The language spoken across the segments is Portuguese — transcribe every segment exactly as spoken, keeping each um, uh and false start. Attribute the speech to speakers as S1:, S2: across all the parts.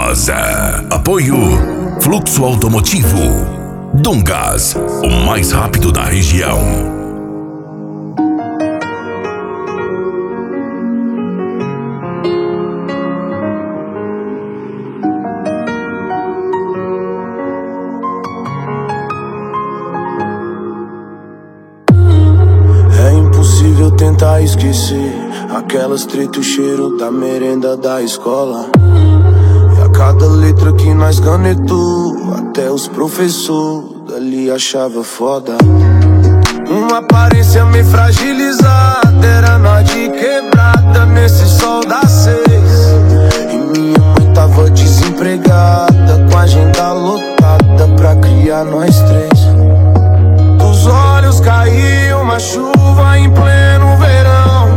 S1: Rosa. Apoio Fluxo Automotivo. Dungas, o mais rápido da região.
S2: É impossível tentar esquecer aquelas treta e o cheiro da merenda da escola. E a cada letra que nós canetou, até os professores dali achava foda. Uma aparência meio fragilizada, era nós de quebrada nesse sol das seis. E minha mãe tava desempregada, com a agenda lotada pra criar nós três. Dos olhos caiu uma chuva em pleno verão.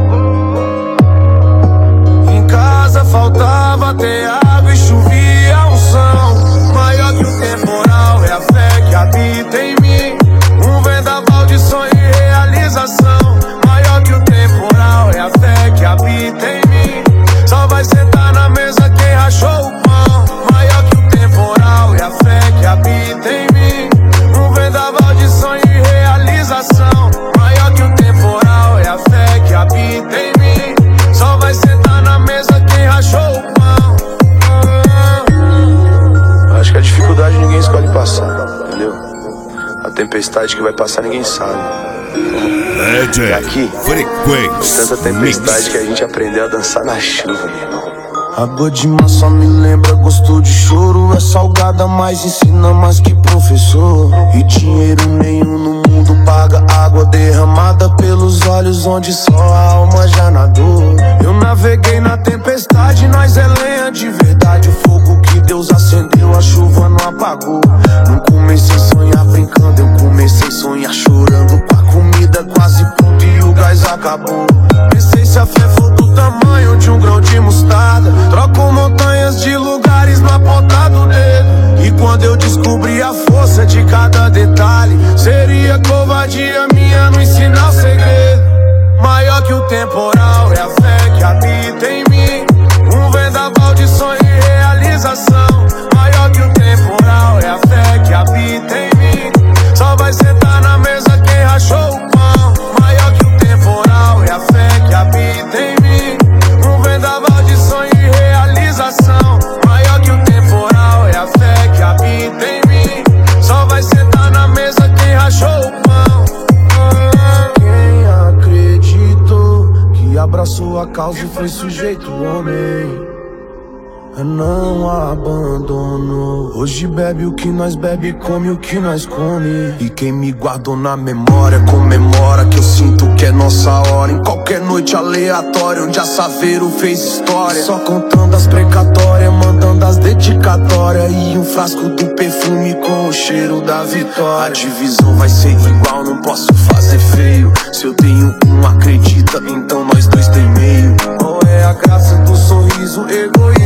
S2: Em casa faltava ter água e chovia unção. Maior que o temporal é a fé que habita em mim. Um vendaval de sonho e realização. Maior que o temporal é a fé que habita em mim. Só vai sentar na mesa quem rachou o pão. Maior que o temporal é a fé que habita em mim. Um vendaval de sonho e realização. Maior que o temporal é a fé que habita em mim. Só vai sentar na mesa quem rachou o pão. Acho que a dificuldade ninguém escolhe passar, entendeu? A tempestade que vai passar ninguém sabe. E aqui,
S1: Frequência
S2: tanta tempestade que a gente aprendeu a dançar na chuva, meu irmão. Água de mar só me lembra gosto de choro. É salgada, mas ensina mais que professor. E dinheiro nenhum no mundo paga água derramada pelos olhos onde só a alma já nadou. Eu naveguei na tempestade, nós é lenha de verdade. O fogo que Deus acendeu, a chuva não apagou. Não comecei a sonhar brincando, eu comecei a sonhar chorando. Com a comida quase pronta e o gás acabou. Pensei se a fé for do tamanho de um grão de mostarda, troco montanhas de lugares na ponta do dedo. E quando eu descobri a força de cada detalhe, seria covardia minha não ensinar o segredo. Maior que o temporal é a fé que habita em mim. Um vendaval de sonho e realização. Maior que o temporal é a fé que habita em mim. Só vai sentar na mesa quem rachou o pão. Maior que o temporal é a fé que habita em mim. Um vendaval de sonho e realização. Maior que o temporal é a fé que habita em mim. Só vai sentar na mesa quem rachou o pão. Quem acreditou que abraçou a causa e foi sujeito homem, não abandonou. Hoje bebe o que nós bebe, come o que nós come. E quem me guardou na memória comemora que eu sinto que é nossa hora. Em qualquer noite aleatória onde a Saveiro fez história, só contando as precatórias, mandando as dedicatórias. E um frasco do perfume com o cheiro da vitória. A divisão vai ser igual, não posso fazer feio. Se eu tenho um, acredita, então nós dois tem meio. Qual é a graça do sorriso egoísta?